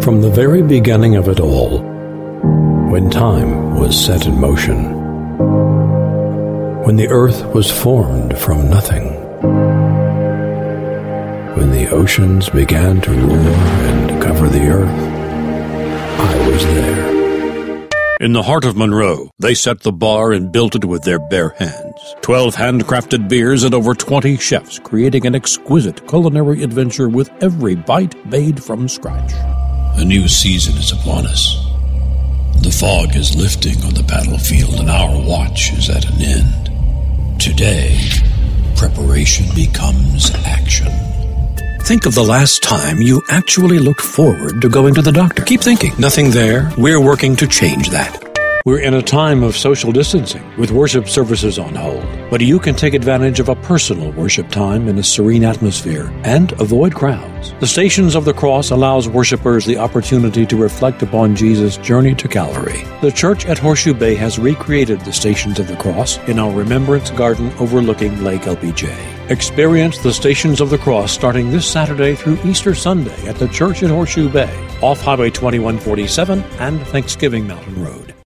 From the very beginning of it all, when time was set in motion, when the earth was formed from nothing, when the oceans began to roar and cover the earth, I was there. In the heart of Monroe, they set the bar and built it with their bare hands. 12 handcrafted beers and over 20 chefs creating an exquisite culinary adventure with every bite made from scratch. A new season is upon us. The fog is lifting on the battlefield and our watch is at an end. Today, preparation becomes action. Think of the last time you actually looked forward to going to the doctor. Keep thinking. Nothing there. We're working to change that. We're in a time of social distancing with worship services on hold. But you can take advantage of a personal worship time in a serene atmosphere and avoid crowds. The Stations of the Cross allows worshipers the opportunity to reflect upon Jesus' journey to Calvary. The church at Horseshoe Bay has recreated the Stations of the Cross in our Remembrance Garden overlooking Lake LBJ. Experience the Stations of the Cross starting this Saturday through Easter Sunday at the church at Horseshoe Bay, off Highway 2147 and Thanksgiving Mountain Road.